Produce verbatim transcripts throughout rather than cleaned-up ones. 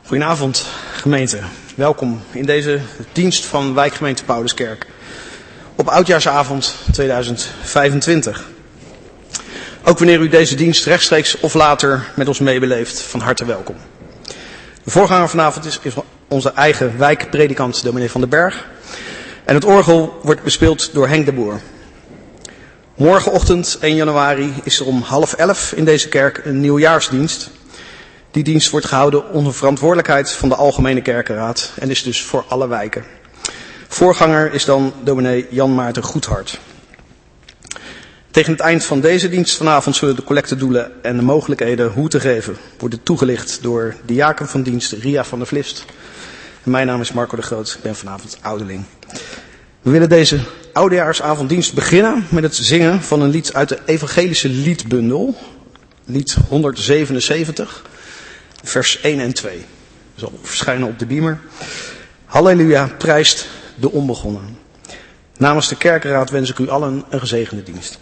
Goedenavond, gemeente. Welkom in deze dienst van wijkgemeente Pauluskerk op Oudjaarsavond tweeduizend vijfentwintig. Ook wanneer u deze dienst rechtstreeks of later met ons meebeleeft, van harte welkom. De voorganger vanavond is, is onze eigen wijkpredikant, dominee Van den Berg. En het orgel wordt bespeeld door Henk de Boer. Morgenochtend, één januari, is er om half elf in deze kerk een nieuwjaarsdienst. Die dienst wordt gehouden onder verantwoordelijkheid van de Algemene Kerkenraad en is dus voor alle wijken. Voorganger is dan dominee Jan Maarten Goedhart. Tegen het eind van deze dienst vanavond zullen de collectedoelen en de mogelijkheden hoe te geven worden toegelicht door diaken van dienst Ria van der Vlist. En mijn naam is Marco de Groot, ik ben vanavond ouderling. We willen deze oudejaarsavonddienst beginnen met het zingen van een lied uit de evangelische liedbundel, lied honderdzevenenzeventig, vers één en twee. Dat zal verschijnen op de beamer. Halleluja, prijst de onbegonnen. Namens de kerkenraad wens ik u allen een gezegende dienst.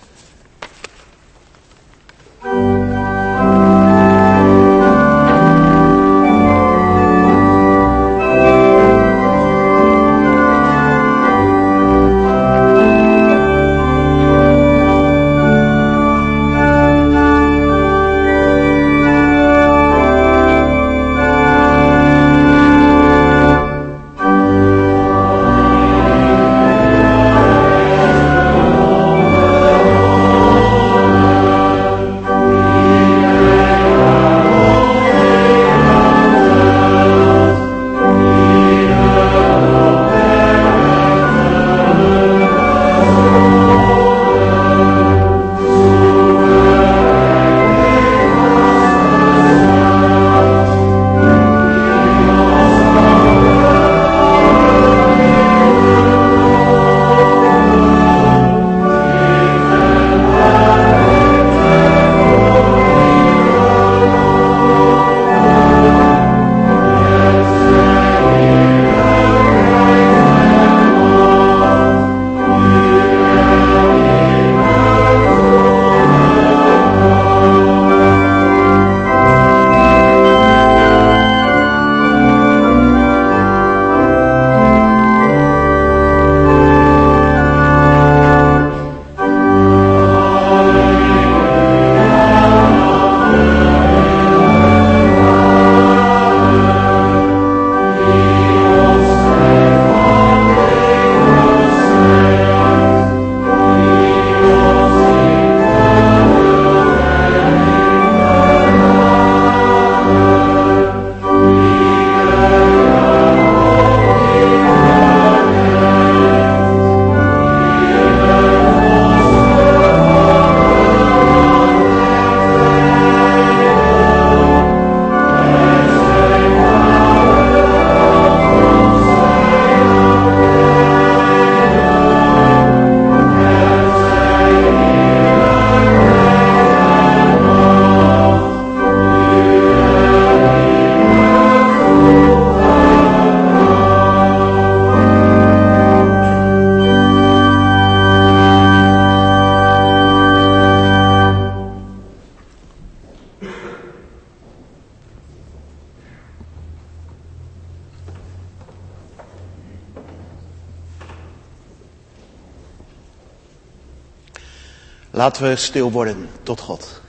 Laten we stil worden tot God.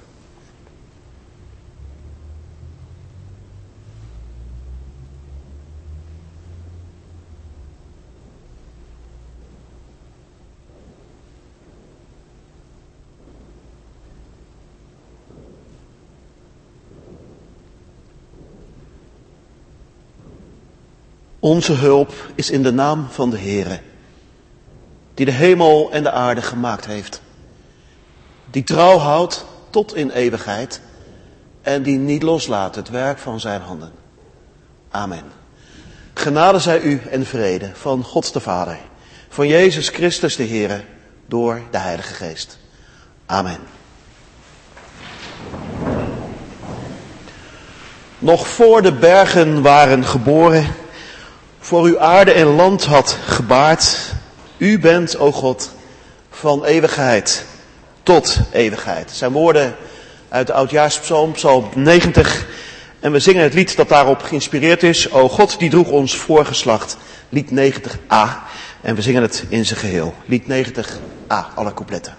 Onze hulp is in de naam van de Heere, die de hemel en de aarde gemaakt heeft. Die trouw houdt tot in eeuwigheid en die niet loslaat het werk van zijn handen. Amen. Genade zij u en vrede van God de Vader, van Jezus Christus de Heere, door de Heilige Geest. Amen. Nog voor de bergen waren geboren, voor u aarde en land had gebaard, u bent, o God, van eeuwigheid tot eeuwigheid. Het zijn woorden uit de Oudjaarspsalm, Psalm negentig. En we zingen het lied dat daarop geïnspireerd is. O God, die droeg ons voorgeslacht. Lied negentig a. En we zingen het in zijn geheel. Lied negentig a, alle coupletten.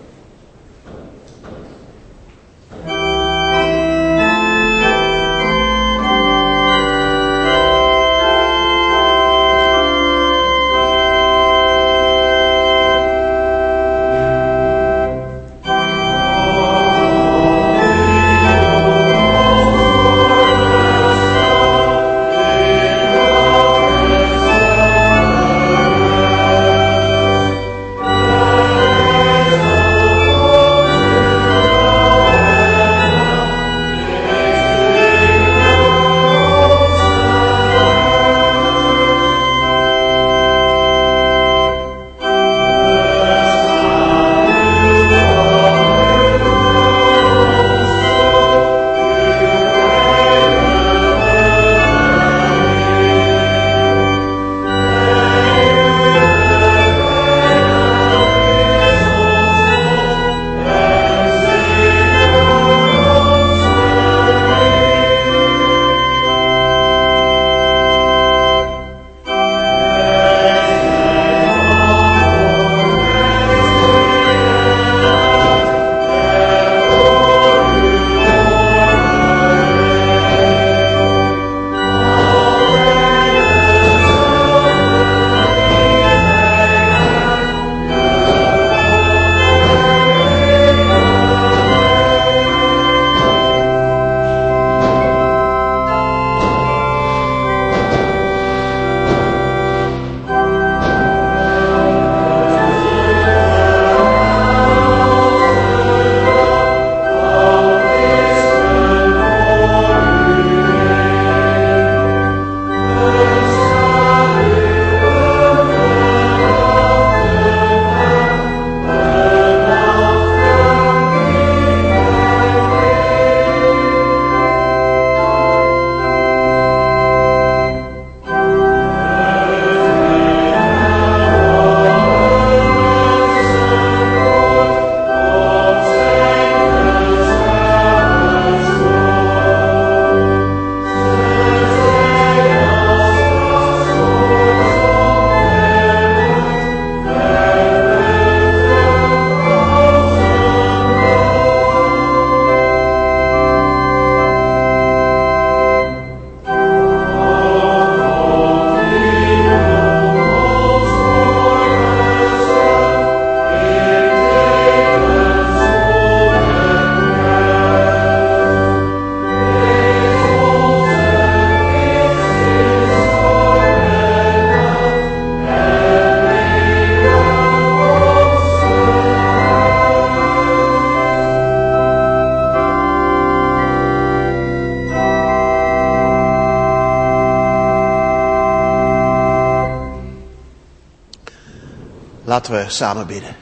Laten we samen bidden.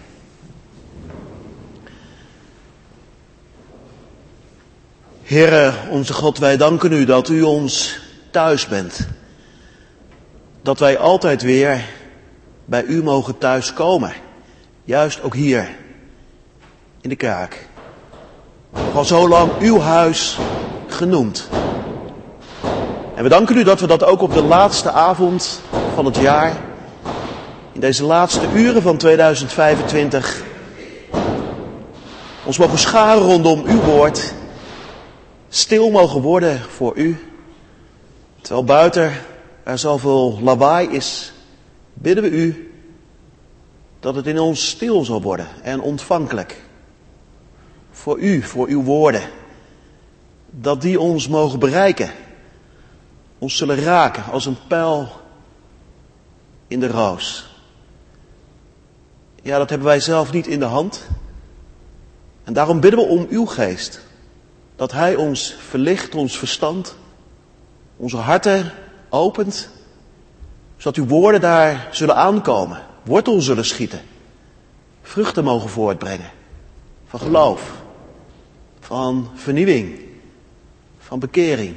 Heere, onze God, wij danken u dat u ons thuis bent. Dat wij altijd weer bij u mogen thuiskomen. Juist ook hier in de kerk. Nog al zo lang uw huis genoemd. En we danken u dat we dat ook op de laatste avond van het jaar, in deze laatste uren van tweeduizend vijfentwintig, ons mogen scharen rondom uw woord, stil mogen worden voor u. Terwijl buiten er zoveel lawaai is, bidden we u dat het in ons stil zal worden en ontvankelijk. Voor u, voor uw woorden. Dat die ons mogen bereiken. Ons zullen raken als een pijl in de roos. Ja, dat hebben wij zelf niet in de hand. En daarom bidden we om uw geest. Dat hij ons verlicht, ons verstand, onze harten opent. Zodat uw woorden daar zullen aankomen. Wortel zullen schieten. Vruchten mogen voortbrengen. Van geloof. Van vernieuwing. Van bekering.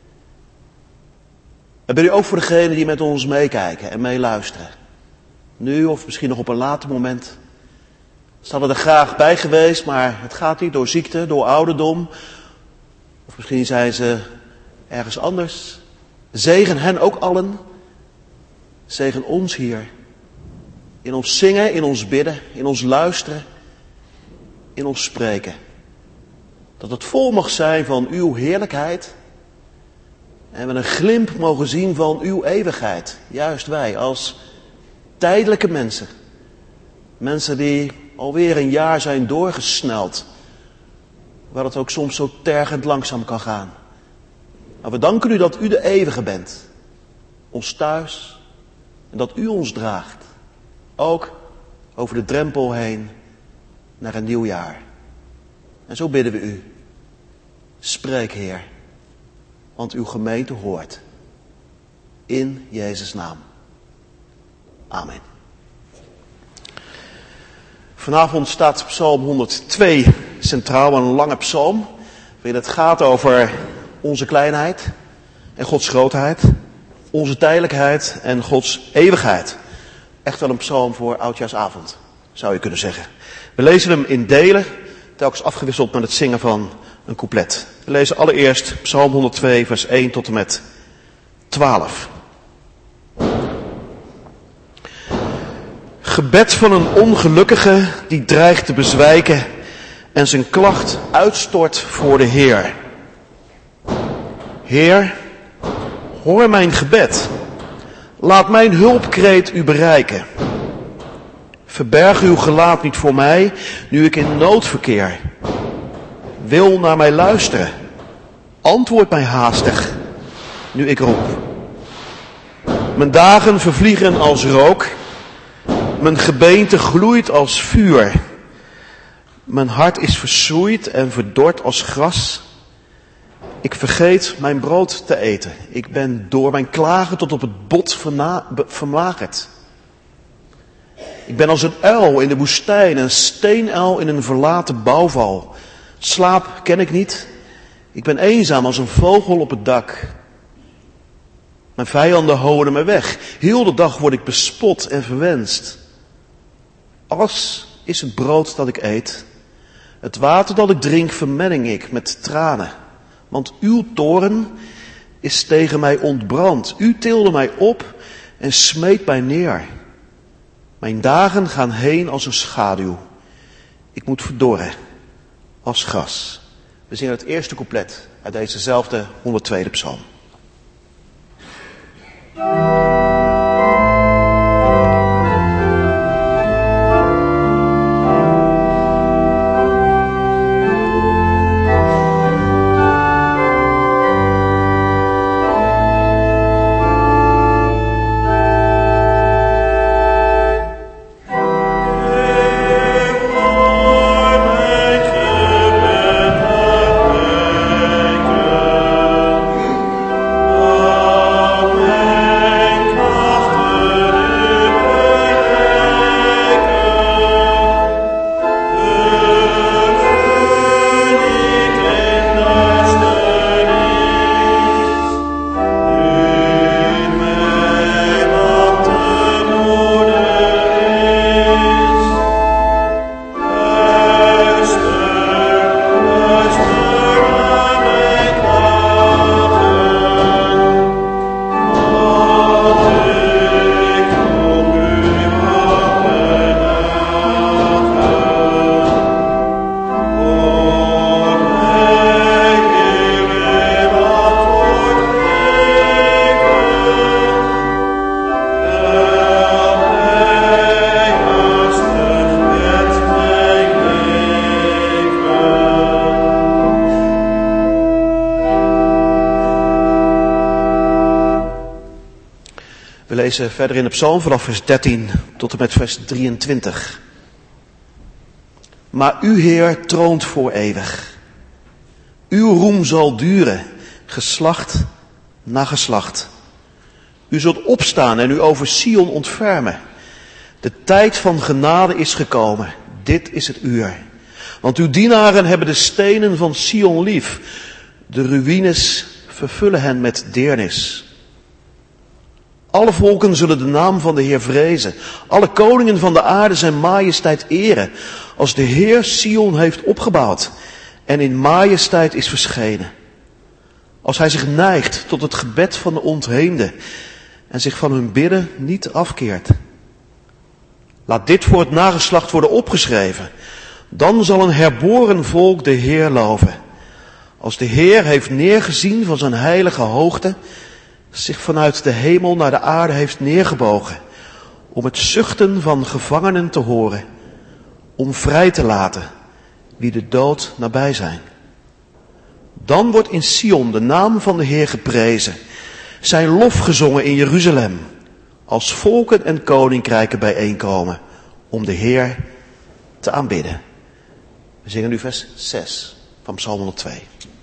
We bidden u ook voor degenen die met ons meekijken en meeluisteren. Nu of misschien nog op een later moment. Ze hadden er graag bij geweest, maar het gaat niet door ziekte, door ouderdom. Of misschien zijn ze ergens anders. Zegen hen ook allen. Zegen ons hier. In ons zingen, in ons bidden, in ons luisteren, in ons spreken. Dat het vol mag zijn van uw heerlijkheid. En we een glimp mogen zien van uw eeuwigheid. Juist wij als tijdelijke mensen. Mensen die alweer een jaar zijn doorgesneld. Waar het ook soms zo tergend langzaam kan gaan. Maar we danken u dat u de eeuwige bent. Ons thuis. En dat u ons draagt. Ook over de drempel heen naar een nieuw jaar. En zo bidden we u. Spreek, Heer. Want uw gemeente hoort. In Jezus' naam. Amen. Vanavond staat Psalm honderdtwee centraal, een lange psalm. Waarin het gaat over onze kleinheid en Gods grootheid. Onze tijdelijkheid en Gods eeuwigheid. Echt wel een psalm voor oudjaarsavond, zou je kunnen zeggen. We lezen hem in delen, telkens afgewisseld met het zingen van een couplet. We lezen allereerst Psalm honderdtwee, vers één tot en met twaalf. Gebed van een ongelukkige die dreigt te bezwijken en zijn klacht uitstort voor de Heer. Heer, hoor mijn gebed. Laat mijn hulpkreet u bereiken. Verberg uw gelaat niet voor mij, nu ik in nood verkeer. Wil naar mij luisteren. Antwoord mij haastig, nu ik roep. Mijn dagen vervliegen als rook. Mijn gebeente gloeit als vuur. Mijn hart is verschroeid en verdord als gras. Ik vergeet mijn brood te eten. Ik ben door mijn klagen tot op het bot verna- vermagerd. Ik ben als een uil in de woestijn, een steenuil in een verlaten bouwval. Slaap ken ik niet. Ik ben eenzaam als een vogel op het dak. Mijn vijanden houden me weg. Heel de dag word ik bespot en verwenst. As is het brood dat ik eet. Het water dat ik drink vermenning ik met tranen. Want uw toorn is tegen mij ontbrand. U tilde mij op en smeet mij neer. Mijn dagen gaan heen als een schaduw. Ik moet verdorren als gras. We zingen het eerste couplet uit dezezelfde honderdtweede psalm. We lezen verder in de psalm vanaf vers dertien tot en met vers drieëntwintig. Maar u, Heer, troont voor eeuwig. Uw roem zal duren, geslacht na geslacht. U zult opstaan en u over Sion ontfermen. De tijd van genade is gekomen. Dit is het uur. Want uw dienaren hebben de stenen van Sion lief. De ruïnes vervullen hen met deernis. Alle volken zullen de naam van de Heer vrezen. Alle koningen van de aarde zijn majesteit eren. Als de Heer Sion heeft opgebouwd en in majesteit is verschenen. Als hij zich neigt tot het gebed van de ontheemden en zich van hun bidden niet afkeert. Laat dit voor het nageslacht worden opgeschreven. Dan zal een herboren volk de Heer loven. Als de Heer heeft neergezien van zijn heilige hoogte, zich vanuit de hemel naar de aarde heeft neergebogen, om het zuchten van gevangenen te horen, om vrij te laten wie de dood nabij zijn. Dan wordt in Sion de naam van de Heer geprezen, zijn lof gezongen in Jeruzalem, als volken en koninkrijken bijeenkomen om de Heer te aanbidden. We zingen nu vers zes van Psalm honderdtwee.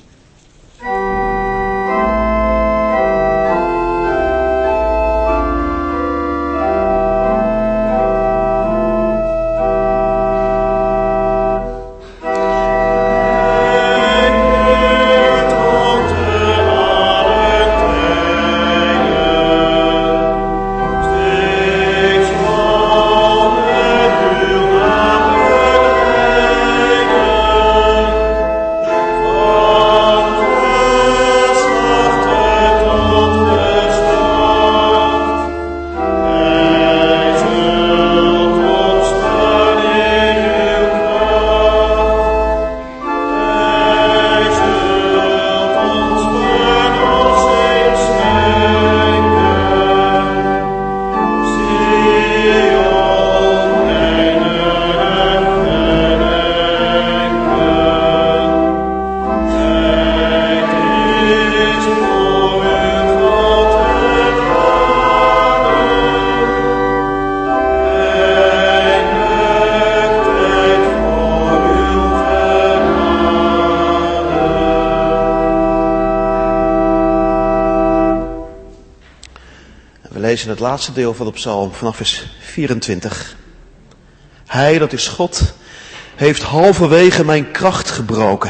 In het laatste deel van de psalm vanaf vers vierentwintig. Hij, dat is God, heeft halverwege mijn kracht gebroken.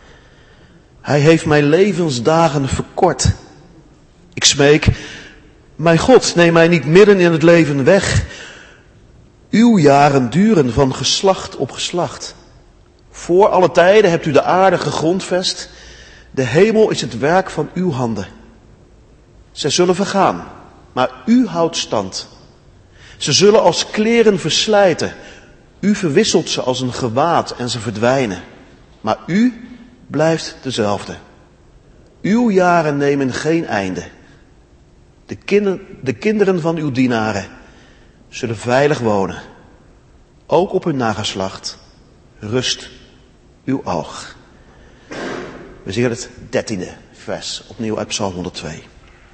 Hij heeft mijn levensdagen verkort. Ik smeek, mijn God, neem mij niet midden in het leven weg. Uw jaren duren van geslacht op geslacht. Voor alle tijden hebt u de aarde gegrondvest. De hemel is het werk van uw handen. Zij zullen vergaan, maar u houdt stand. Ze zullen als kleren verslijten. U verwisselt ze als een gewaad en ze verdwijnen. Maar u blijft dezelfde. Uw jaren nemen geen einde. De, kinder, de kinderen van uw dienaren zullen veilig wonen. Ook op hun nageslacht rust uw oog. We zingen het dertiende vers opnieuw uit Psalm honderdtwee.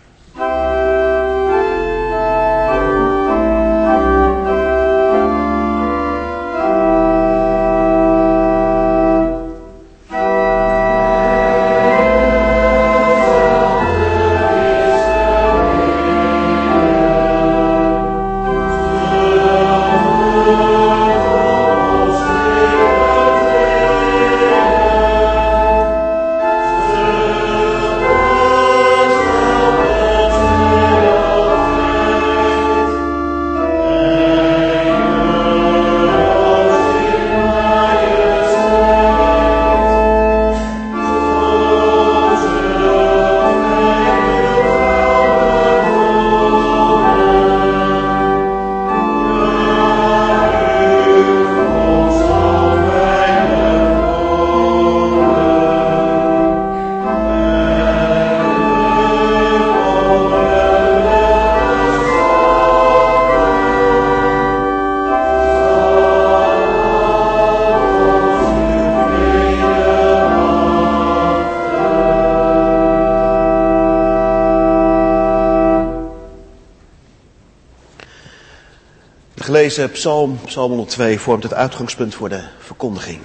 Gelezen psalm, psalm honderdtwee vormt het uitgangspunt voor de verkondiging.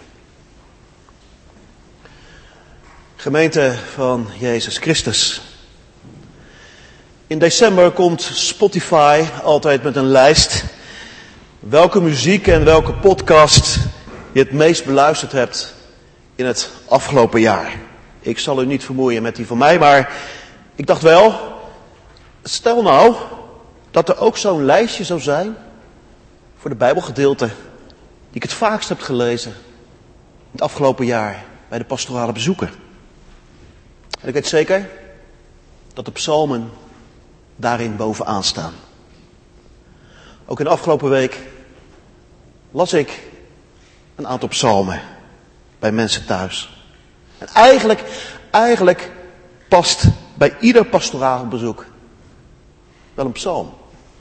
Gemeente van Jezus Christus. In december komt Spotify altijd met een lijst welke muziek en welke podcast je het meest beluisterd hebt in het afgelopen jaar. Ik zal u niet vermoeien met die van mij, maar ik dacht wel, stel nou dat er ook zo'n lijstje zou zijn voor de Bijbelgedeelten die ik het vaakst heb gelezen in het afgelopen jaar bij de pastorale bezoeken. En ik weet zeker, dat de psalmen daarin bovenaan staan. Ook in de afgelopen week las ik een aantal psalmen bij mensen thuis. En eigenlijk, eigenlijk past bij ieder pastoraal bezoek wel een psalm.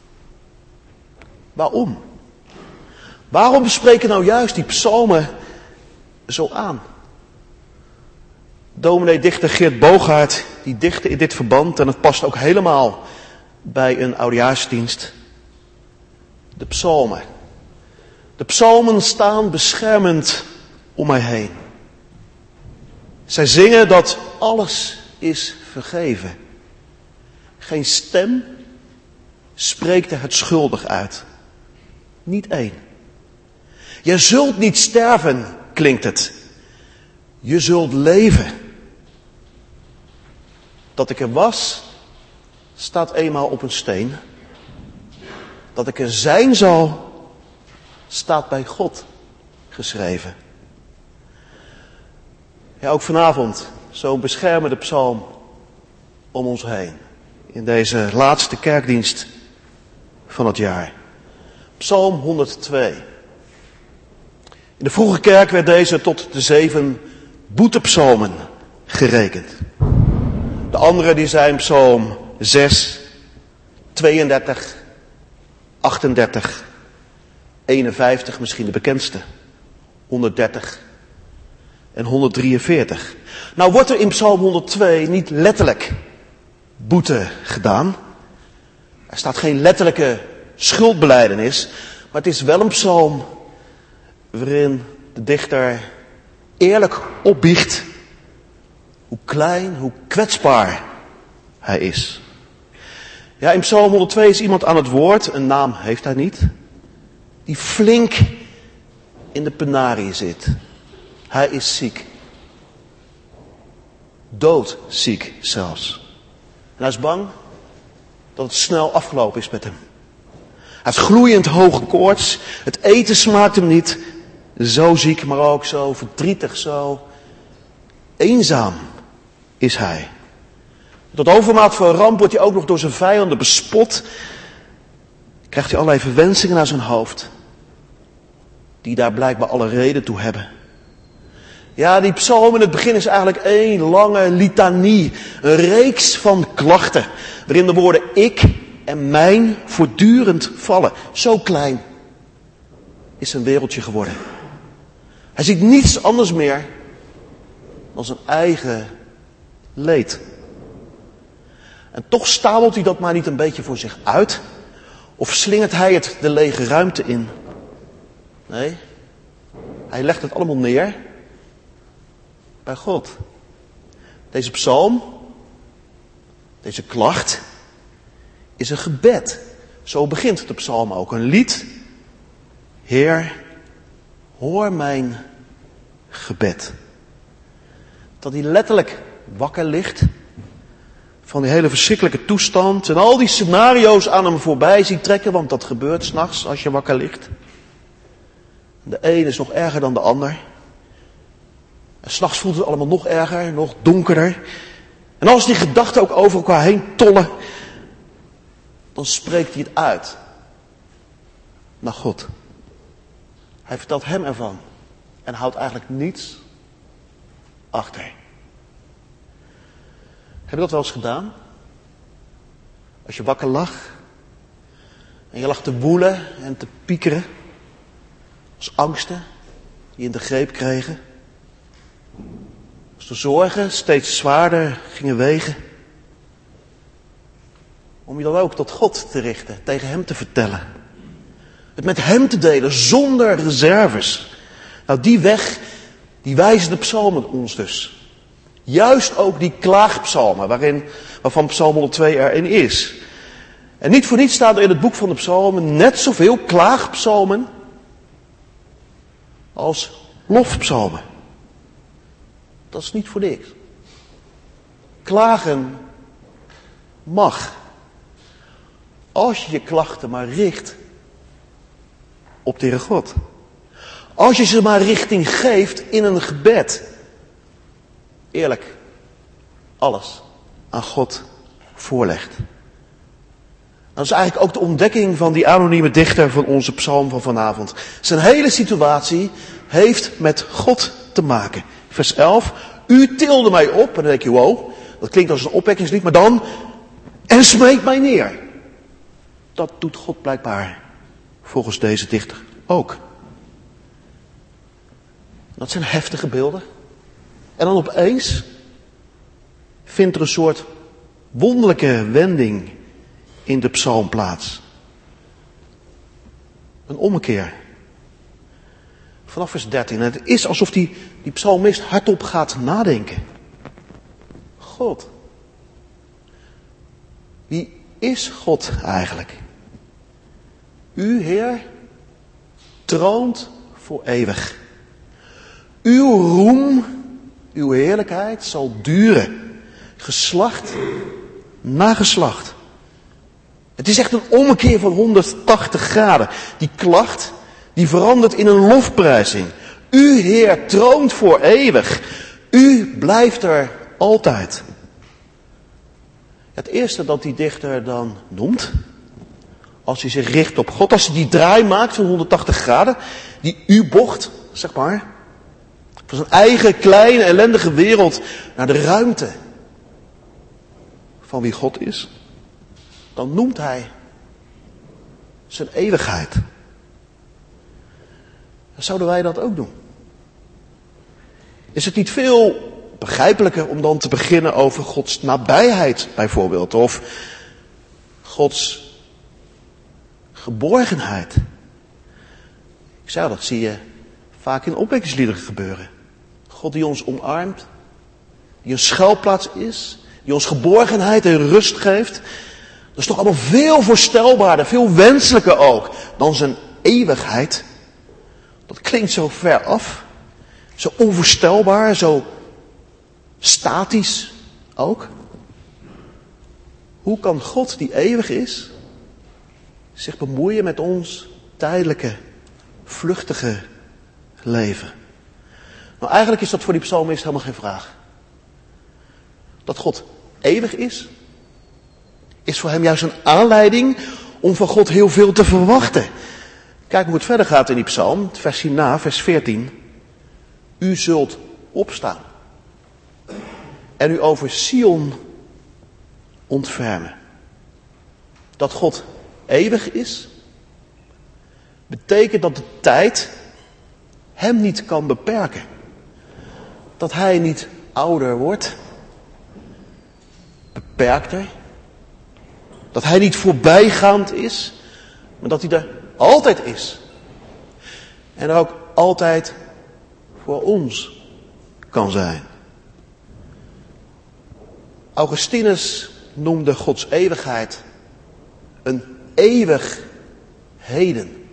Waarom? Waarom bespreken nou juist die psalmen zo aan? Dominee dichter Geert Boogaard, die dichtte in dit verband, en het past ook helemaal bij een oudejaarsdienst, de psalmen. De psalmen staan beschermend om mij heen. Zij zingen dat alles is vergeven. Geen stem spreekt er het schuldig uit. Niet één. Je zult niet sterven, klinkt het. Je zult leven. Dat ik er was, staat eenmaal op een steen. Dat ik er zijn zal, staat bij God geschreven. Ja, ook vanavond zo'n beschermende psalm om ons heen. In deze laatste kerkdienst van het jaar. Psalm honderdtwee. In de vroege kerk werd deze tot de zeven boetepsalmen gerekend. De andere die zijn psalm zes, tweeëndertig, achtendertig, eenenvijftig, misschien de bekendste, honderddertig en honderddrieënveertig. Nou wordt er in psalm honderdtwee niet letterlijk boete gedaan. Er staat geen letterlijke schuldbelijdenis, maar het is wel een psalm waarin de dichter eerlijk opbiecht hoe klein, hoe kwetsbaar hij is. Ja, in psalm honderdtwee is iemand aan het woord, een naam heeft hij niet, die flink in de penarie zit. Hij is ziek. Doodziek zelfs. En hij is bang dat het snel afgelopen is met hem. Hij heeft gloeiend hoge koorts. Het eten smaakt hem niet. Zo ziek, maar ook zo verdrietig, zo eenzaam is hij. Tot overmaat van ramp wordt hij ook nog door zijn vijanden bespot. Krijgt hij allerlei verwensingen naar zijn hoofd. Die daar blijkbaar alle reden toe hebben. Ja, die psalm in het begin is eigenlijk één lange litanie. Een reeks van klachten. Waarin de woorden ik en mijn voortdurend vallen. Zo klein is zijn wereldje geworden. Hij ziet niets anders meer dan zijn eigen leed. En toch stamelt hij dat maar niet een beetje voor zich uit. Of slingert hij het de lege ruimte in. Nee, hij legt het allemaal neer bij God. Deze psalm, deze klacht, is een gebed. Zo begint de psalm ook. Een lied. Heer, hoor mijn gebed. Dat hij letterlijk wakker ligt van die hele verschrikkelijke toestand en al die scenario's aan hem voorbij ziet trekken, want dat gebeurt 's nachts als je wakker ligt. De een is nog erger dan de ander. En 's nachts voelt het allemaal nog erger, nog donkerder. En als die gedachten ook over elkaar heen tollen, dan spreekt hij het uit naar God. Hij vertelt hem ervan en houdt eigenlijk niets achter. Heb je dat wel eens gedaan? Als je wakker lag en je lag te woelen en te piekeren, als angsten die in de greep kregen, als de zorgen steeds zwaarder gingen wegen, om je dan ook tot God te richten, tegen hem te vertellen. Het met hem te delen, zonder reserves. Nou, die weg, die wijzen de psalmen ons dus. Juist ook die klaagpsalmen, waarin, waarvan psalm honderdtwee er een is. En niet voor niets staan er in het boek van de psalmen net zoveel klaagpsalmen als lofpsalmen. Dat is niet voor niks. Klagen mag. Als je je klachten maar richt op de Heere God. Als je ze maar richting geeft in een gebed. Eerlijk, alles aan God voorlegt. Dat is eigenlijk ook de ontdekking van die anonieme dichter van onze psalm van vanavond. Zijn hele situatie heeft met God te maken. Vers elf. U tilde mij op. En dan denk je, wow, dat klinkt als een opwekkingslied. Maar dan, en smeet mij neer. Dat doet God blijkbaar volgens deze dichter ook. Dat zijn heftige beelden. En dan opeens vindt er een soort wonderlijke wending in de psalm plaats. Een ommekeer. Vanaf vers dertien. En het is alsof die, die psalmist hardop gaat nadenken. God. Wie is God eigenlijk? U, Heer, troont voor eeuwig. Uw roem, uw heerlijkheid zal duren. Geslacht na geslacht. Het is echt een ommekeer van honderdtachtig graden. Die klacht, die verandert in een lofprijzing. U, Heer, troont voor eeuwig. U blijft er altijd. Het eerste dat die dichter dan noemt, als hij zich richt op God, als hij die draai maakt van honderdtachtig graden, die U-bocht, zeg maar, van zijn eigen kleine ellendige wereld naar de ruimte van wie God is, dan noemt hij zijn eeuwigheid. Zouden wij dat ook doen? Is het niet veel begrijpelijker om dan te beginnen over Gods nabijheid bijvoorbeeld, of Gods geborgenheid? Ik zei, dat zie je vaak in opwekkingsliederen gebeuren. God die ons omarmt, die een schuilplaats is, die ons geborgenheid en rust geeft. Dat is toch allemaal veel voorstelbaarder, veel wenselijker ook dan zijn eeuwigheid. Dat klinkt zo ver af, zo onvoorstelbaar, zo statisch ook. Hoe kan God die eeuwig is zich bemoeien met ons tijdelijke, vluchtige leven? Nou, eigenlijk is dat voor die psalmist helemaal geen vraag. Dat God eeuwig is, is voor hem juist een aanleiding om van God heel veel te verwachten. Kijk hoe het verder gaat in die psalm, het vers hierna, vers veertien. U zult opstaan en u over Sion ontfermen. Dat God eeuwig is, betekent dat de tijd hem niet kan beperken. Dat hij niet ouder wordt, beperkter. Dat hij niet voorbijgaand is, maar dat hij er altijd is. En er ook altijd voor ons kan zijn. Augustinus noemde Gods eeuwigheid een eeuwig heden.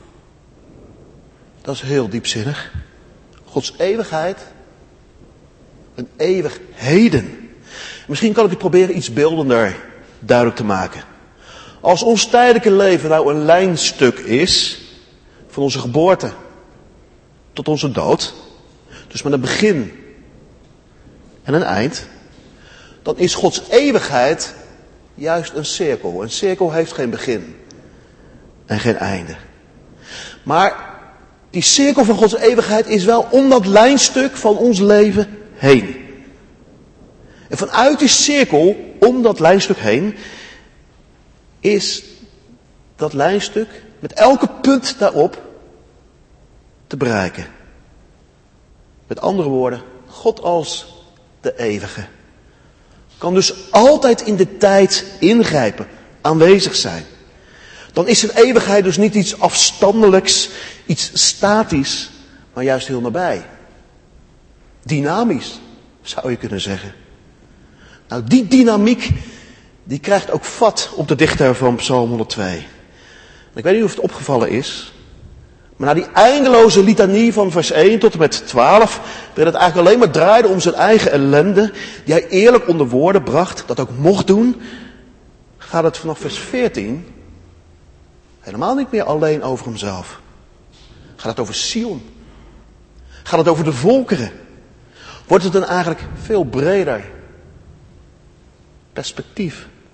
Dat is heel diepzinnig. Gods eeuwigheid, een eeuwig heden. Misschien kan ik het proberen iets beeldender duidelijk te maken. Als ons tijdelijke leven nou een lijnstuk is, van onze geboorte tot onze dood, dus met een begin en een eind, dan is Gods eeuwigheid juist een cirkel. Een cirkel heeft geen begin en geen einde. Maar die cirkel van Gods eeuwigheid is wel om dat lijnstuk van ons leven heen. En vanuit die cirkel, om dat lijnstuk heen, is dat lijnstuk met elke punt daarop te bereiken. Met andere woorden, God als de eeuwige kan dus altijd in de tijd ingrijpen, aanwezig zijn. Dan is zijn eeuwigheid dus niet iets afstandelijks, iets statisch, maar juist heel nabij. Dynamisch, zou je kunnen zeggen. Nou, die dynamiek, die krijgt ook vat op de dichter van Psalm honderdtwee. Ik weet niet of het opgevallen is, maar na die eindeloze litanie van vers één tot en met twaalf, waarin het eigenlijk alleen maar draaide om zijn eigen ellende, die hij eerlijk onder woorden bracht, dat ook mocht doen, gaat het vanaf vers veertien helemaal niet meer alleen over hemzelf. Gaat het over Sion? Gaat het over de volkeren? Wordt het een eigenlijk veel breder perspectief?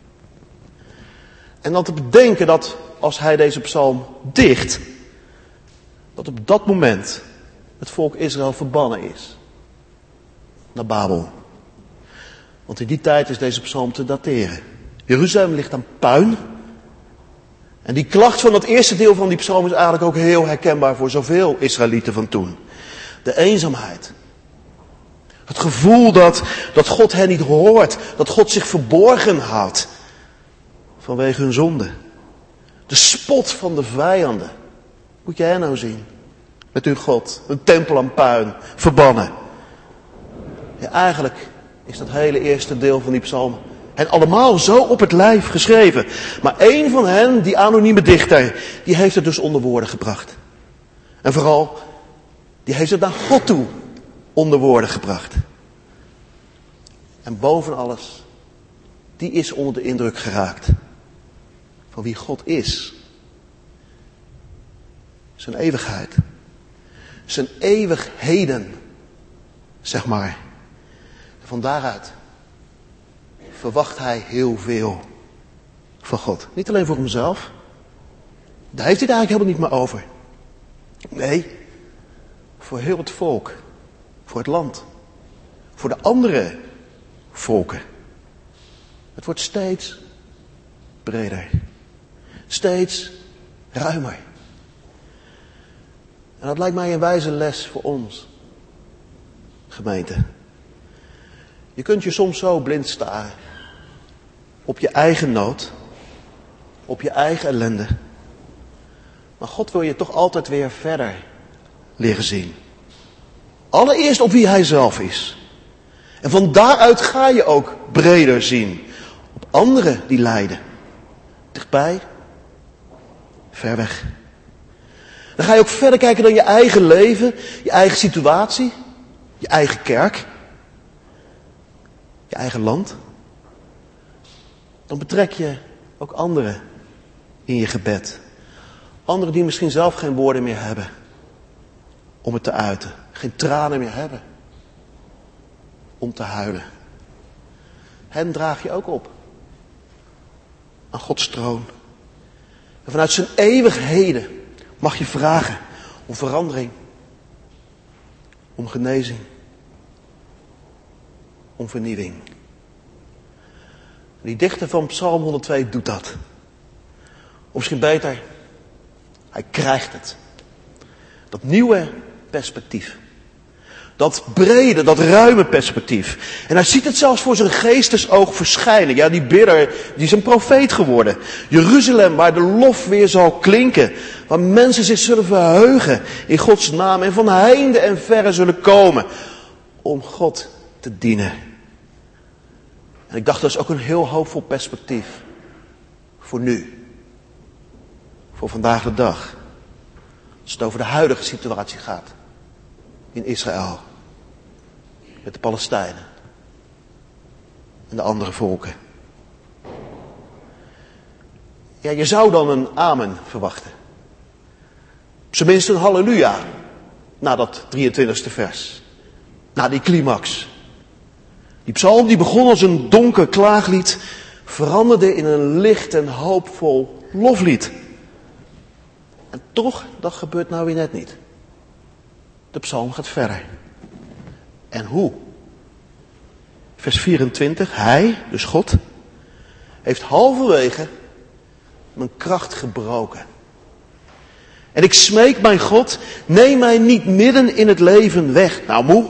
En dan te bedenken dat als hij deze psalm dicht, dat op dat moment het volk Israël verbannen is naar Babel. Want in die tijd is deze psalm te dateren. Jeruzalem ligt aan puin. En die klacht van het eerste deel van die psalm is eigenlijk ook heel herkenbaar voor zoveel Israëlieten van toen. De eenzaamheid. Het gevoel dat, dat God hen niet hoort. Dat God zich verborgen houdt. Vanwege hun zonde. De spot van de vijanden. Moet je hen nou zien? Met hun God. Een tempel aan puin. Verbannen. Ja, eigenlijk is dat hele eerste deel van die psalm hen allemaal zo op het lijf geschreven. Maar één van hen, die anonieme dichter, die heeft het dus onder woorden gebracht. En vooral, die heeft het naar God toe onder woorden gebracht. En boven alles, die is onder de indruk geraakt van wie God is. Zijn eeuwigheid. Zijn eeuwigheden, zeg maar. En van daaruit verwacht hij heel veel van God. Niet alleen voor hemzelf. Daar heeft hij het eigenlijk helemaal niet meer over. Nee, voor heel het volk. Voor het land. Voor de andere volken. Het wordt steeds breder. Steeds ruimer. En dat lijkt mij een wijze les voor ons. Gemeente. Je kunt je soms zo blind staren. Op je eigen nood. Op je eigen ellende. Maar God wil je toch altijd weer verder leren zien. Allereerst op wie hij zelf is. En van daaruit ga je ook breder zien. Op anderen die lijden. Dichtbij. Ver weg. Dan ga je ook verder kijken dan je eigen leven. Je eigen situatie. Je eigen kerk. Je eigen land. Dan betrek je ook anderen in je gebed. Anderen die misschien zelf geen woorden meer hebben om het te uiten. Geen tranen meer hebben om te huilen. Hen draag je ook op aan Gods troon. En vanuit zijn eeuwigheden mag je vragen om verandering, om genezing, om vernieuwing. Die dichter van Psalm honderdtwee doet dat. Of misschien beter, hij krijgt het. Dat nieuwe perspectief. Dat brede, dat ruime perspectief. En hij ziet het zelfs voor zijn geestesoog verschijnen. Ja, die bidder, die is een profeet geworden. Jeruzalem, waar de lof weer zal klinken. Waar mensen zich zullen verheugen in Gods naam. En van heinde en verre zullen komen om God te dienen. En ik dacht, dat is ook een heel hoopvol perspectief. Voor nu. Voor vandaag de dag. Als het over de huidige situatie gaat. In Israël. Met de Palestijnen. En de andere volken. Ja, je zou dan een amen verwachten. Op zijn minst een halleluja. Na dat drieëntwintigste vers. Na die climax. Die psalm die begon als een donker klaaglied. Veranderde in een licht en hoopvol loflied. En toch, dat gebeurt nou weer net niet. De psalm gaat verder. En hoe? Vers vierentwintig. Hij, dus God, heeft halverwege mijn kracht gebroken. En ik smeek mijn God, neem mij niet midden in het leven weg. Nou moe.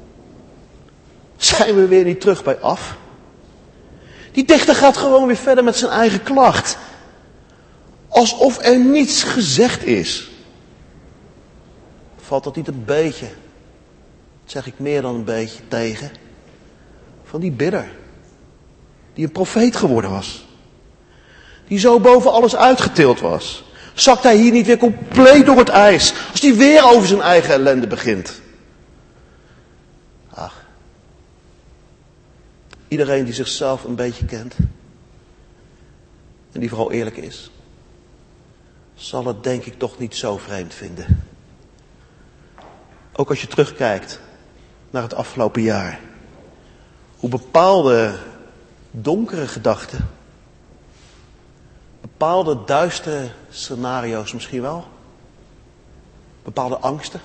Zijn we weer niet terug bij af? Die dichter gaat gewoon weer verder met zijn eigen klacht. Alsof er niets gezegd is. Valt dat niet een beetje, zeg ik meer dan een beetje, tegen? Van die bidder. Die een profeet geworden was. Die zo boven alles uitgetild was. Zakt hij hier niet weer compleet door het ijs. Als hij weer over zijn eigen ellende begint. Ach. Iedereen die zichzelf een beetje kent. En die vooral eerlijk is. Zal het denk ik toch niet zo vreemd vinden. Ook als je terugkijkt naar het afgelopen jaar. Hoe bepaalde donkere gedachten. bepaalde duistere scenario's misschien wel. Bepaalde angsten.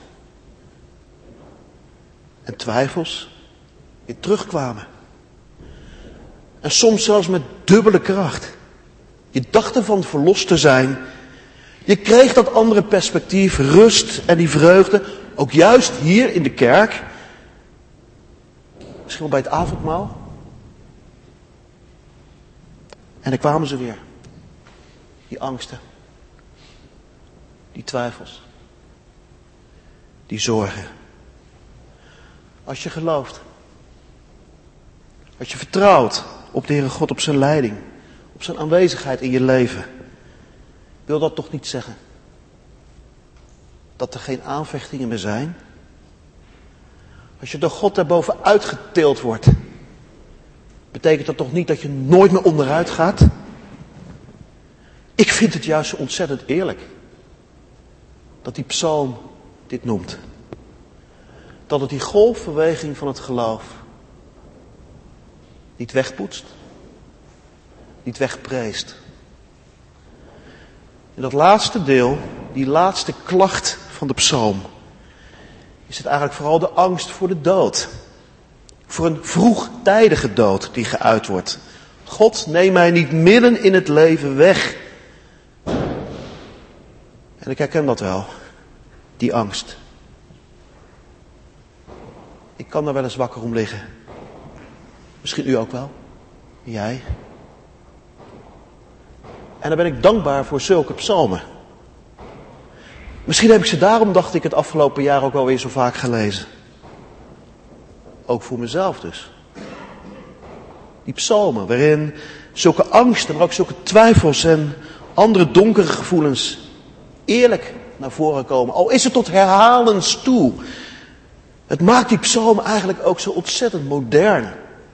En twijfels weer terugkwamen. En soms zelfs met dubbele kracht. Je dacht ervan verlost te zijn. Je kreeg dat andere perspectief, rust en die vreugde. Ook juist hier in de kerk. Misschien wel bij het avondmaal. En dan kwamen ze weer. Die angsten. Die twijfels. Die zorgen. Als je gelooft. Als je vertrouwt op de Heere God, op zijn leiding. Op zijn aanwezigheid in je leven. Wil dat toch niet zeggen dat er geen aanvechtingen meer zijn? Als je door God daarboven uitgetild wordt, betekent dat toch niet dat je nooit meer onderuit gaat? Ik vind het juist zo ontzettend eerlijk dat die psalm dit noemt. Dat het die golfbeweging van het geloof niet wegpoetst, niet wegpreest. In dat laatste deel, die laatste klacht van de psalm, is het eigenlijk vooral de angst voor de dood. Voor een vroegtijdige dood die geuit wordt. God, neem mij niet midden in het leven weg. En ik herken dat wel, die angst. Ik kan er wel eens wakker om liggen. Misschien u ook wel. Jij. En dan ben ik dankbaar voor zulke psalmen. Misschien heb ik ze daarom, dacht ik, het afgelopen jaar ook wel weer zo vaak gelezen. Ook voor mezelf dus. Die psalmen waarin zulke angsten, maar ook zulke twijfels en andere donkere gevoelens eerlijk naar voren komen. Al is het tot herhalens toe. Het maakt die psalmen eigenlijk ook zo ontzettend modern.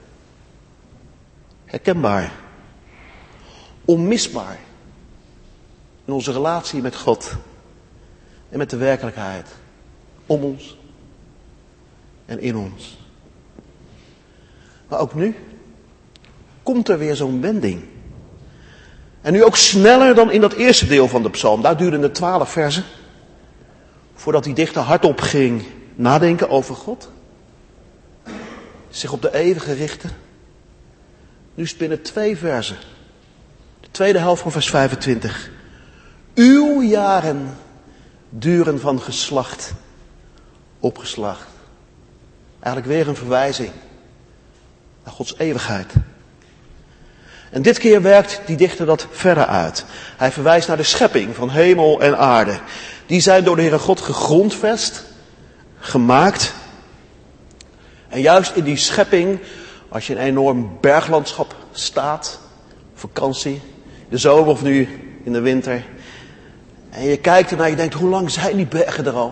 Herkenbaar. Onmisbaar. In onze relatie met God. En met de werkelijkheid. Om ons. En in ons. Maar ook nu komt er weer zo'n wending. En nu ook sneller dan in dat eerste deel van de psalm. Daar duurden het twaalf versen. Voordat die dichter hardop ging nadenken over God. Zich op de eeuwige richten. Nu is het binnen twee versen. De tweede helft van vers vijfentwintig. Uw jaren duren van geslacht op geslacht. Eigenlijk weer een verwijzing naar Gods eeuwigheid. En dit keer werkt die dichter dat verder uit. Hij verwijst naar de schepping van hemel en aarde. Die zijn door de Heere God gegrondvest, gemaakt. En juist in die schepping, als je in een enorm berglandschap staat, vakantie, in de zomer of nu in de winter. En je kijkt ernaar en je denkt, hoe lang zijn die bergen er al?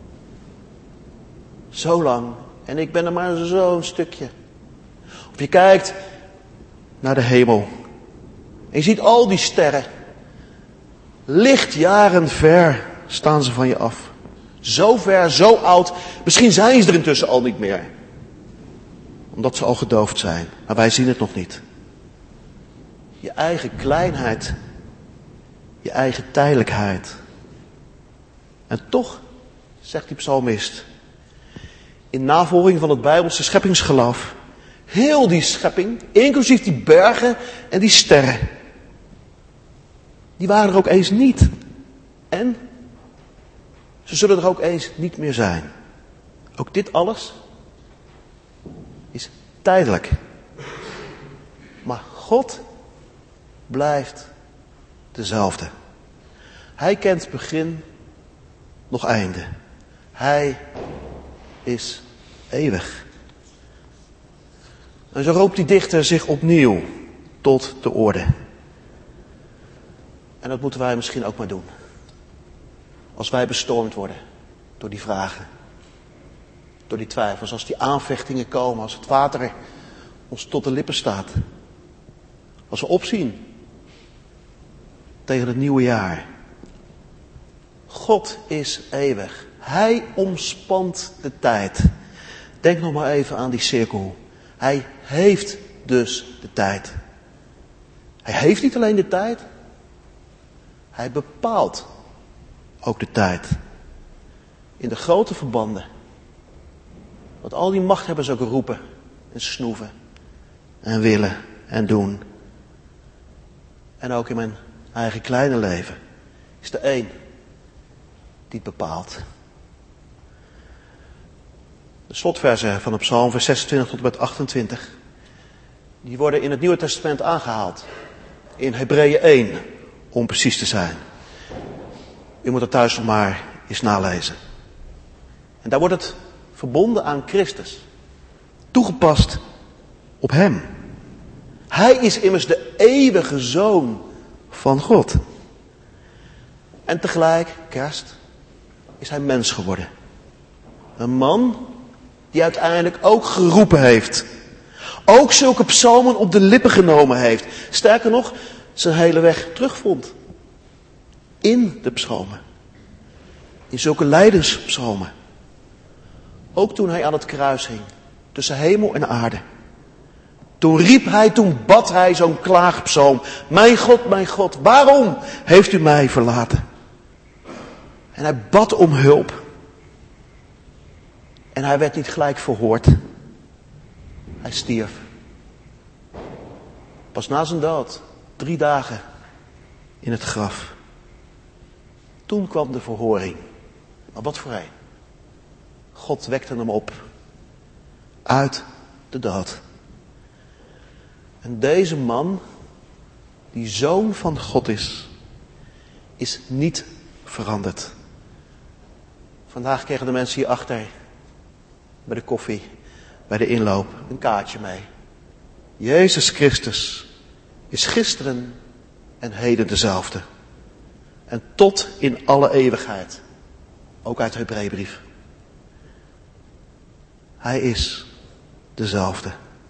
Zo lang. En ik ben er maar zo'n stukje. Of je kijkt naar de hemel. En je ziet al die sterren. Lichtjaren ver staan ze van je af. Zo ver, zo oud. Misschien zijn ze er intussen al niet meer. Omdat ze al gedoofd zijn. Maar wij zien het nog niet. Je eigen kleinheid. Je eigen tijdelijkheid. En toch, zegt die psalmist, in navolging van het Bijbelse scheppingsgeloof, heel die schepping, inclusief die bergen en die sterren, die waren er ook eens niet. En ze zullen er ook eens niet meer zijn. Ook dit alles is tijdelijk. Maar God blijft dezelfde. Hij kent begin nog einde. Hij is eeuwig. En zo roept die dichter zich opnieuw tot de orde. En dat moeten wij misschien ook maar doen. Als wij bestormd worden door die vragen. Door die twijfels. Als die aanvechtingen komen. Als het water ons tot de lippen staat. Als we opzien tegen het nieuwe jaar. God is eeuwig. Hij omspant de tijd. Denk nog maar even aan die cirkel. Hij heeft dus de tijd. Hij heeft niet alleen de tijd. Hij bepaalt ook de tijd. In de grote verbanden. Wat al die machthebbers ook roepen en snoeven. En willen en doen. En ook in mijn eigen kleine leven. Is er één die het bepaalt. De slotversen van de psalm, vers zesentwintig tot en met achtentwintig. Die worden in het Nieuwe Testament aangehaald. In Hebreeën één, om precies te zijn. U moet het thuis nog maar eens nalezen. En daar wordt het verbonden aan Christus. Toegepast op hem. Hij is immers de eeuwige Zoon van God. En tegelijk, kerst, is hij mens geworden. Een man die uiteindelijk ook geroepen heeft. Ook zulke psalmen op de lippen genomen heeft. Sterker nog, zijn hele weg terugvond. In de psalmen. In zulke lijdenspsalmen. Ook toen hij aan het kruis hing. Tussen hemel en aarde. Toen riep hij, toen bad hij zo'n klaagpsalm. Mijn God, mijn God, waarom heeft u mij verlaten? En hij bad om hulp. En hij werd niet gelijk verhoord. Hij stierf. Pas na zijn dood, drie dagen in het graf. Toen kwam de verhoring. Maar wat voor een. God wekte hem op. Uit de dood. En deze man, die zoon van God is, is niet veranderd. Vandaag kregen de mensen hierachter, bij de koffie, bij de inloop, een kaartje mee. Jezus Christus is gisteren en heden dezelfde. En tot in alle eeuwigheid. Ook uit de Hebreeënbrief. Hij is dezelfde.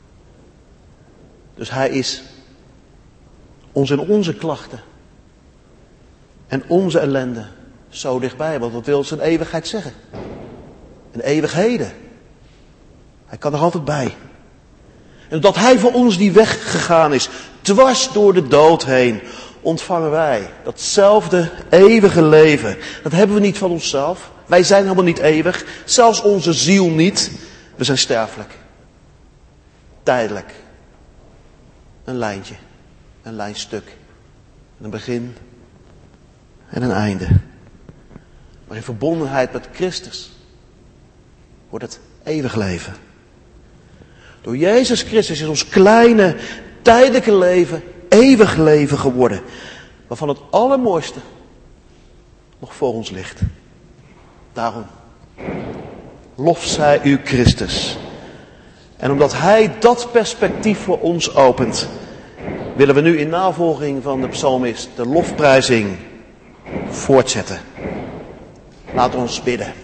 Dus hij is ons in onze klachten en onze ellende zo dichtbij. Want wat wil zijn eeuwigheid zeggen? Een eeuwigheden. Hij kan er altijd bij. En dat hij voor ons die weg gegaan is, dwars door de dood heen, ontvangen wij datzelfde eeuwige leven. Dat hebben we niet van onszelf. Wij zijn helemaal niet eeuwig. Zelfs onze ziel niet. We zijn sterfelijk. Tijdelijk. Een lijntje. Een lijnstuk. Een begin. En een einde. Maar in verbondenheid met Christus wordt het eeuwig leven. Door Jezus Christus is ons kleine, tijdelijke leven eeuwig leven geworden. Waarvan het allermooiste nog voor ons ligt. Daarom, lof zij u Christus. En omdat hij dat perspectief voor ons opent, willen we nu in navolging van de psalmist de lofprijzing voortzetten. Laat ons bidden.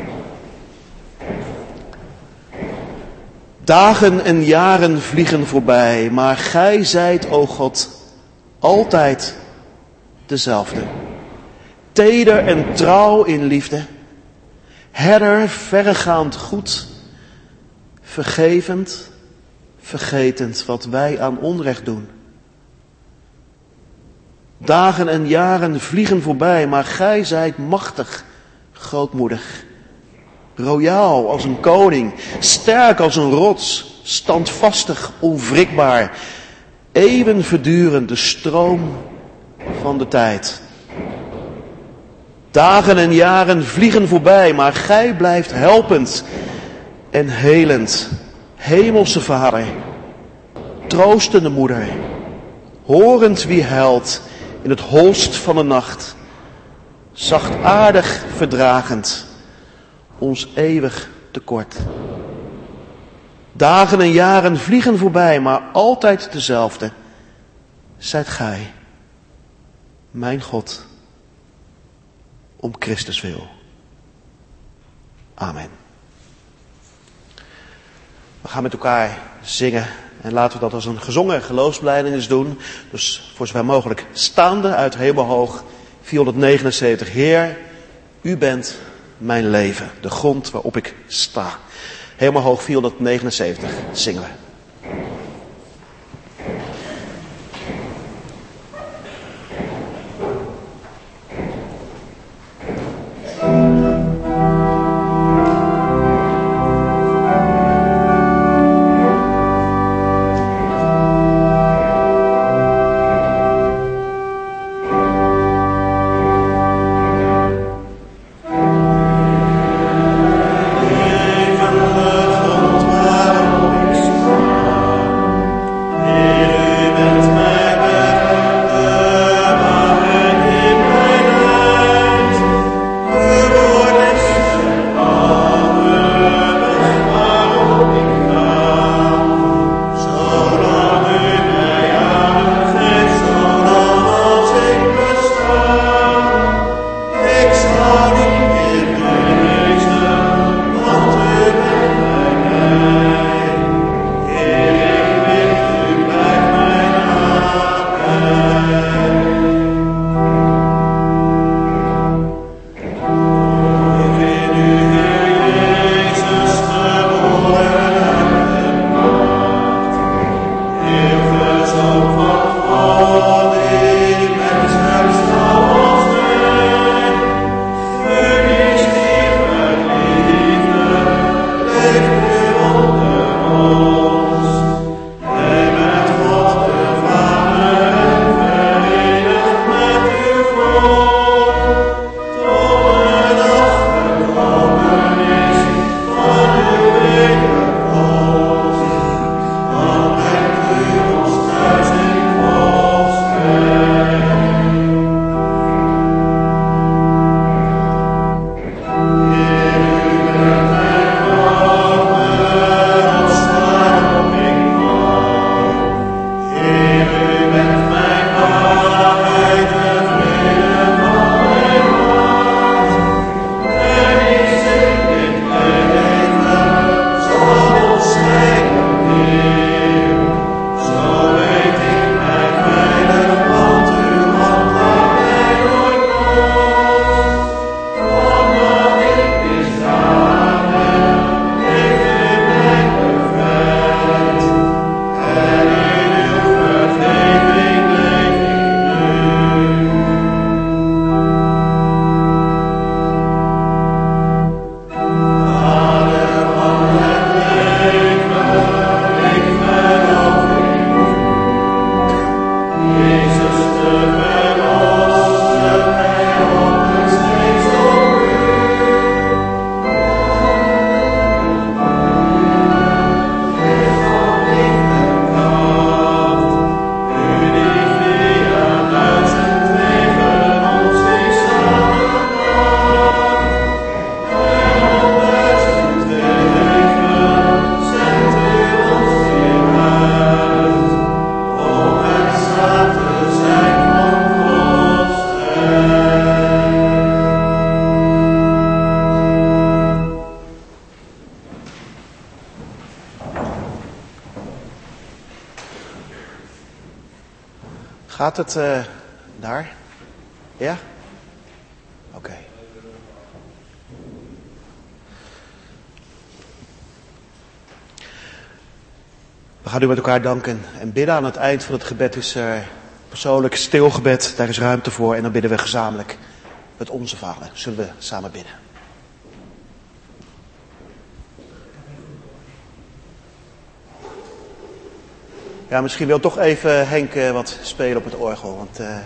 Dagen en jaren vliegen voorbij, maar gij zijt, o God, altijd dezelfde. Teder en trouw in liefde, herder verregaand goed, vergevend, vergetend wat wij aan onrecht doen. Dagen en jaren vliegen voorbij, maar gij zijt machtig, grootmoedig. Royaal als een koning, sterk als een rots, standvastig, onwrikbaar. Eeuwen verdurend de stroom van de tijd. Dagen en jaren vliegen voorbij, maar gij blijft helpend en helend. Hemelse Vader, troostende moeder, horend wie huilt in het holst van de nacht. Zachtaardig verdragend, ons eeuwig tekort. Dagen en jaren vliegen voorbij, maar altijd dezelfde. Zijt gij, mijn God, om Christus wil. Amen. We gaan met elkaar zingen en laten we dat als een gezongen geloofsbelijdenis doen. Dus voor zover mogelijk staande uit hemelhoog vierhonderdnegenenzeventig. Heer, u bent mijn leven, de grond waarop ik sta. Hemelhoog vierhonderdnegenenzeventig zingen we. Gaat het uh, daar? Ja? Oké. Okay. We gaan nu met elkaar danken en bidden. Aan het eind van het gebed is er persoonlijk stilgebed. Daar is ruimte voor en dan bidden we gezamenlijk met onze Vader. Zullen we samen bidden? Ja, misschien wil toch even Henk uh, wat spelen op het orgel, want... Uh...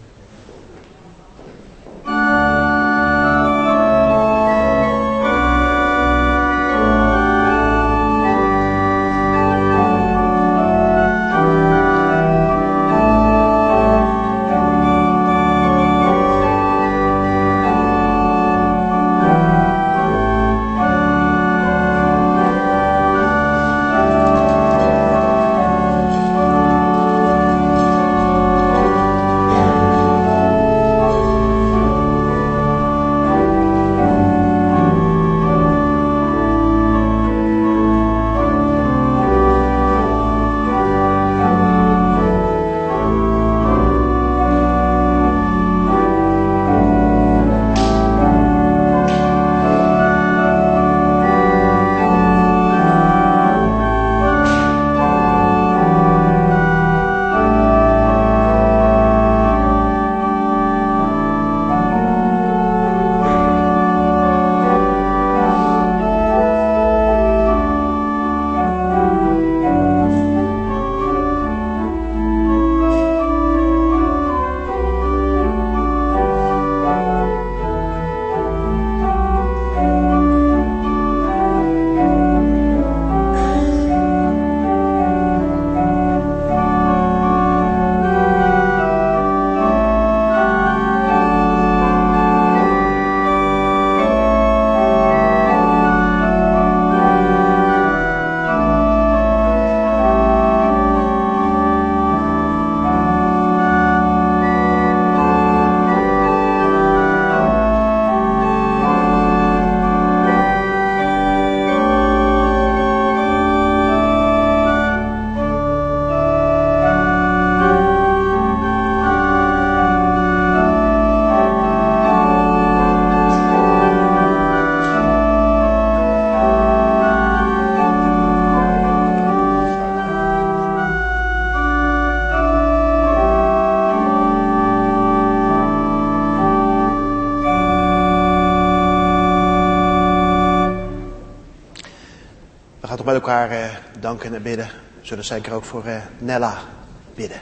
Met elkaar uh, danken en bidden. We zullen zeker ook voor uh, Nella bidden.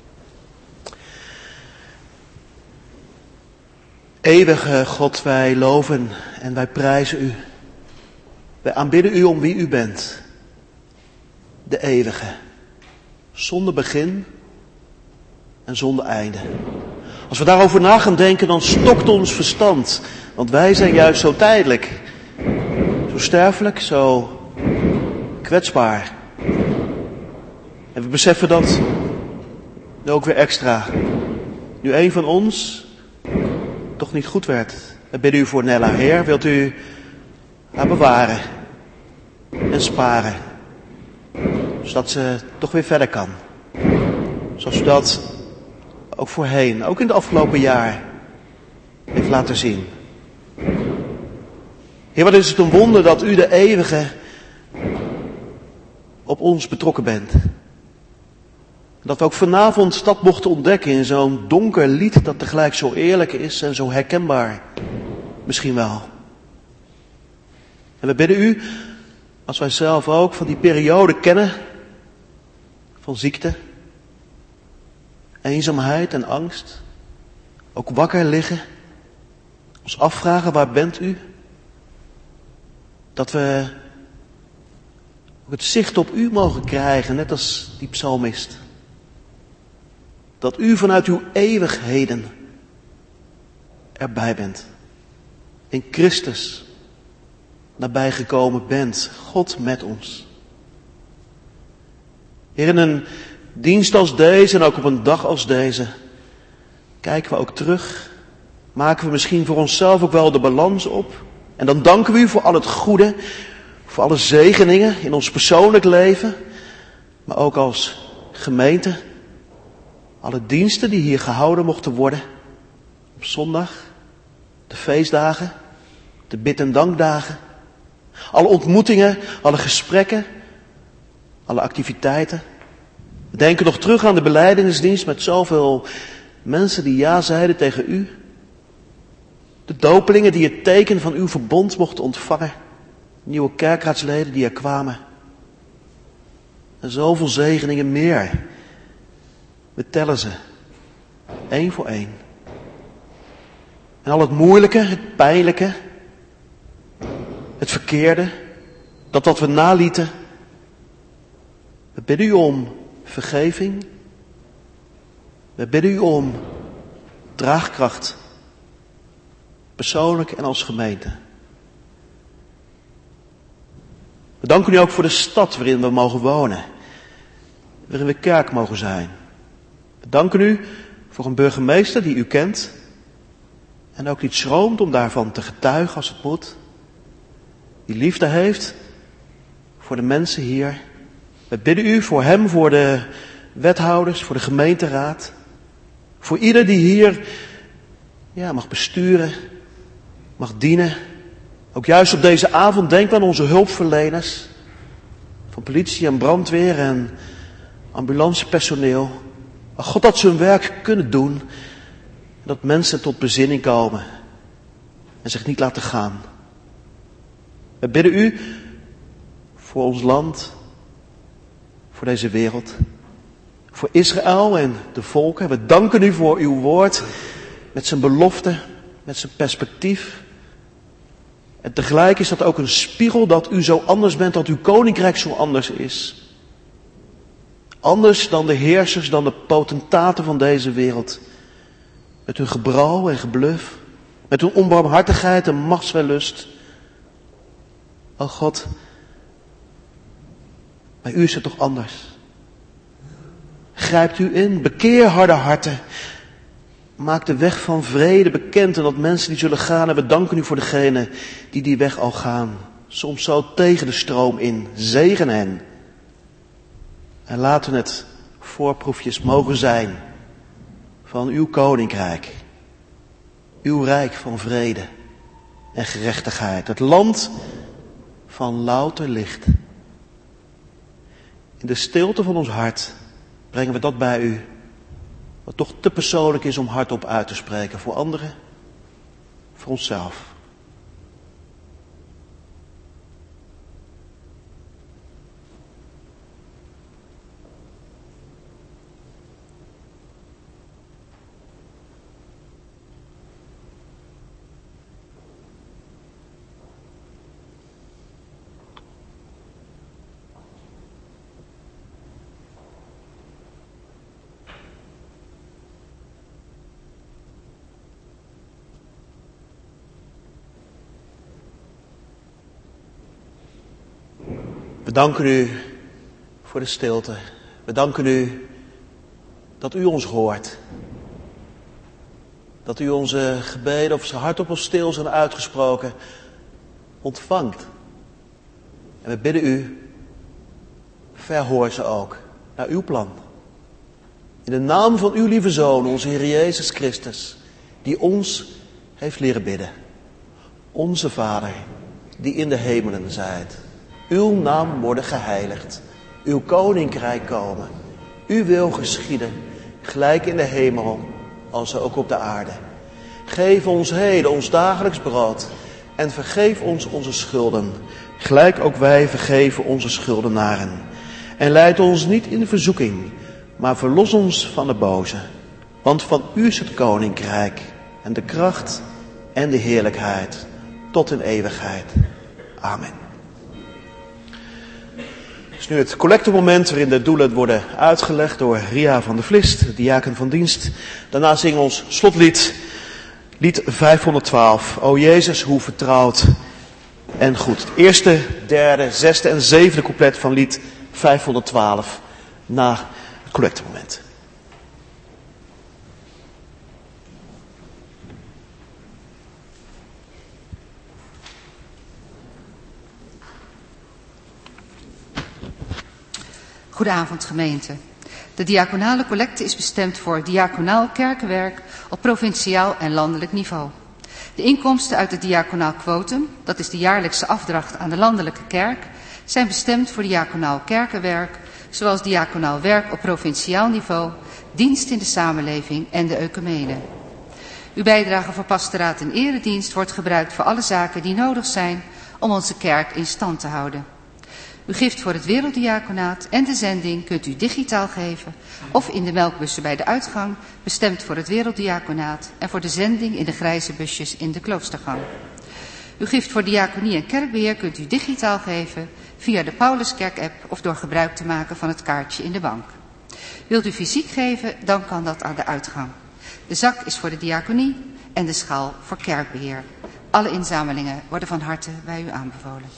Eeuwige God, wij loven en wij prijzen u. Wij aanbidden u om wie u bent. De eeuwige. Zonder begin en zonder einde. Als we daarover na gaan denken, dan stokt ons verstand. Want wij zijn juist zo tijdelijk. Zo sterfelijk, zo... kwetsbaar. En we beseffen dat nu ook weer extra. Nu een van ons toch niet goed werd. We bidden u voor Nella. Heer, wilt u haar bewaren en sparen. Zodat ze toch weer verder kan. Zoals u dat ook voorheen, ook in het afgelopen jaar, heeft laten zien. Heer, wat is het een wonder dat u de eeuwige op ons betrokken bent. Dat we ook vanavond dat mochten ontdekken in zo'n donker lied dat tegelijk zo eerlijk is en zo herkenbaar. Misschien wel. En we bidden u, als wij zelf ook van die periode kennen, van ziekte, eenzaamheid en angst, ook wakker liggen, ons afvragen, waar bent u? Dat we het zicht op u mogen krijgen, net als die psalmist. Dat u vanuit uw eeuwigheden erbij bent. In Christus nabijgekomen bent. God met ons. Heer, in een dienst als deze en ook op een dag als deze kijken we ook terug. Maken we misschien voor onszelf ook wel de balans op. En dan danken we u voor al het goede. Voor alle zegeningen in ons persoonlijk leven. Maar ook als gemeente. Alle diensten die hier gehouden mochten worden. Op zondag, de feestdagen, de bid- en dankdagen. Alle ontmoetingen, alle gesprekken, alle activiteiten. We denken nog terug aan de belijdenisdienst met zoveel mensen die ja zeiden tegen u. De dopelingen die het teken van uw verbond mochten ontvangen. Nieuwe kerkraadsleden die er kwamen. En zoveel zegeningen meer. We tellen ze. Eén voor één. En al het moeilijke, het pijnlijke. Het verkeerde. Dat wat we nalieten. We bidden u om vergeving. We bidden u om draagkracht. Persoonlijk en als gemeente. We danken u ook voor de stad waarin we mogen wonen. Waarin we kerk mogen zijn. We danken u voor een burgemeester die u kent. En ook niet schroomt om daarvan te getuigen als het moet. Die liefde heeft voor de mensen hier. We bidden u voor hem, voor de wethouders, voor de gemeenteraad. Voor ieder die hier ja, mag besturen, mag dienen. Ook juist op deze avond denk aan onze hulpverleners. Van politie en brandweer en ambulancepersoneel. Maar God, dat ze hun werk kunnen doen. En dat mensen tot bezinning komen. En zich niet laten gaan. We bidden u voor ons land. Voor deze wereld. Voor Israël en de volken. We danken u voor uw woord. Met zijn belofte. Met zijn perspectief. En tegelijk is dat ook een spiegel dat u zo anders bent. Dat uw koninkrijk zo anders is. Anders dan de heersers, dan de potentaten van deze wereld. Met hun gebrouw en gebluf. Met hun onbarmhartigheid en machtswellust. O God, bij u is het toch anders. Grijpt u in, bekeer harde harten. Maak de weg van vrede bekend en dat mensen die zullen gaan. En we danken u voor degenen die die weg al gaan. Soms zo tegen de stroom in. Zegen hen. En laten het voorproefjes mogen zijn van uw koninkrijk. Uw rijk van vrede en gerechtigheid. Het land van louter licht. In de stilte van ons hart brengen we dat bij u. Wat toch te persoonlijk is om hardop uit te spreken. Voor anderen, voor onszelf. We danken u voor de stilte. We danken u dat u ons hoort. Dat u onze gebeden, of ze hardop of stil zijn uitgesproken, ontvangt. En we bidden u, verhoor ze ook naar uw plan. In de naam van uw lieve Zoon, onze Heer Jezus Christus, die ons heeft leren bidden. Onze Vader, die in de hemelen zijt. Uw naam worden geheiligd. Uw koninkrijk komen. Uw wil geschieden. Gelijk in de hemel, als ook op de aarde. Geef ons heden ons dagelijks brood. En vergeef ons onze schulden. Gelijk ook wij vergeven onze schuldenaren. En leid ons niet in de verzoeking. Maar verlos ons van de boze. Want van u is het koninkrijk. En de kracht en de heerlijkheid. Tot in eeuwigheid. Amen. Het is nu het collectemoment waarin de doelen worden uitgelegd door Ria van der Vlist, de diaken van dienst. Daarna zingen we ons slotlied, lied vijfhonderdtwaalf. O Jezus, hoe vertrouwd en goed. Het eerste, derde, zesde en zevende couplet van lied vijfhonderdtwaalf na het collectemoment. Goedenavond gemeente. De diaconale collecte is bestemd voor diaconaal kerkenwerk op provinciaal en landelijk niveau. De inkomsten uit het diaconaal quotum, dat is de jaarlijkse afdracht aan de landelijke kerk, zijn bestemd voor diaconaal kerkenwerk, zoals diaconaal werk op provinciaal niveau, dienst in de samenleving en de ecumene. Uw bijdrage voor pastoraat en eredienst wordt gebruikt voor alle zaken die nodig zijn om onze kerk in stand te houden. Uw gift voor het werelddiaconaat en de zending kunt u digitaal geven of in de melkbussen bij de uitgang, bestemd voor het werelddiaconaat, en voor de zending in de grijze busjes in de kloostergang. Uw gift voor diaconie en kerkbeheer kunt u digitaal geven via de Pauluskerk-app of door gebruik te maken van het kaartje in de bank. Wilt u fysiek geven, dan kan dat aan de uitgang. De zak is voor de diaconie en de schaal voor kerkbeheer. Alle inzamelingen worden van harte bij u aanbevolen.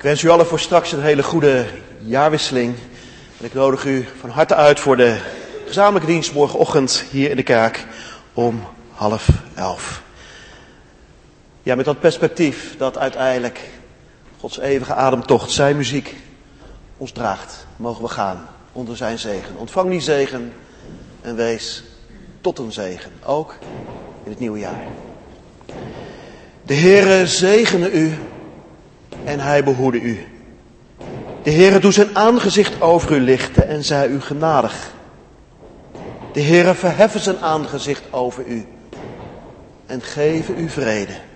wens u allen voor straks een hele goede jaarwisseling. En ik nodig u van harte uit voor de gezamenlijke dienst morgenochtend hier in de kerk om half elf. Ja, met dat perspectief dat uiteindelijk Gods eeuwige ademtocht, zijn muziek, ons draagt, mogen we gaan onder zijn zegen. Ontvang die zegen en wees tot een zegen, ook in het nieuwe jaar. De Heere zegene u en hij behoede u. De Heere doet zijn aangezicht over u lichten en zij u genadig. De Heere verheffen zijn aangezicht over u en geven u vrede.